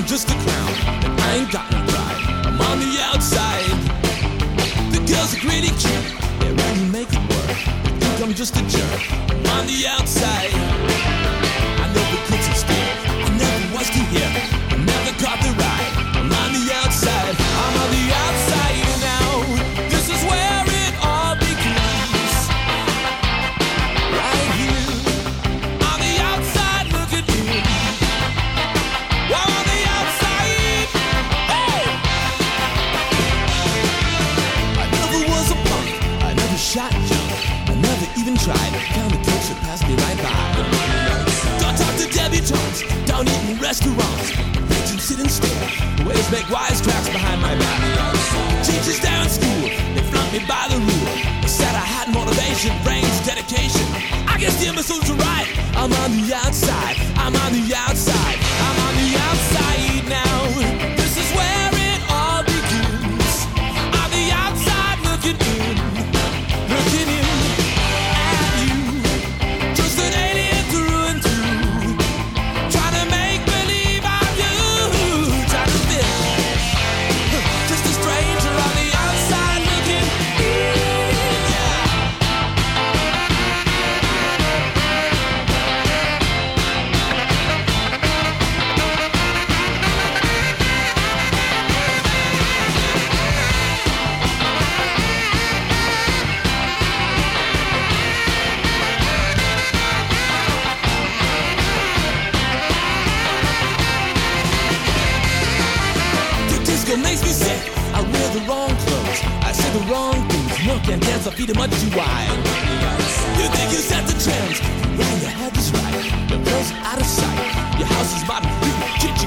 just a clown, and I ain't got no pride. I'm on the outside. The girls are really cute, yeah, when you make it work. They think I'm just a jerk. I'm on the outside. I never could sit still, I never was to hear, I never caught the ride. I'm on the outside, I'm on the outside now. This is where it all begins. Right here, on the outside looking in. While on the outside, hey! I never was a punk, I never shot junk, I never even tried. Counterculture passed me right by. Don't talk to debutantes, don't eat in restaurants. Pigeons sit and stare, waves make wisecracks behind my back. Teachers there in school, they flunked me by the rule. They said I had motivation, brains, dedication. I guess the imbeciles are right. I'm on the outside, I'm on the outside, I'm on the outside now. This is where it all begins. On the outside looking in, looking in at you. Just an alien through and through, trying to make believe I'm you, trying to fit. Just a stranger on the outside looking in, yeah. The disco makes me sick. I wear the wrong clothes, I say the wrong things. One can't dance, I feet are much too wide. You think you set the trends, well your head is right. Your clothes out of sight, your house is modern, you kitchen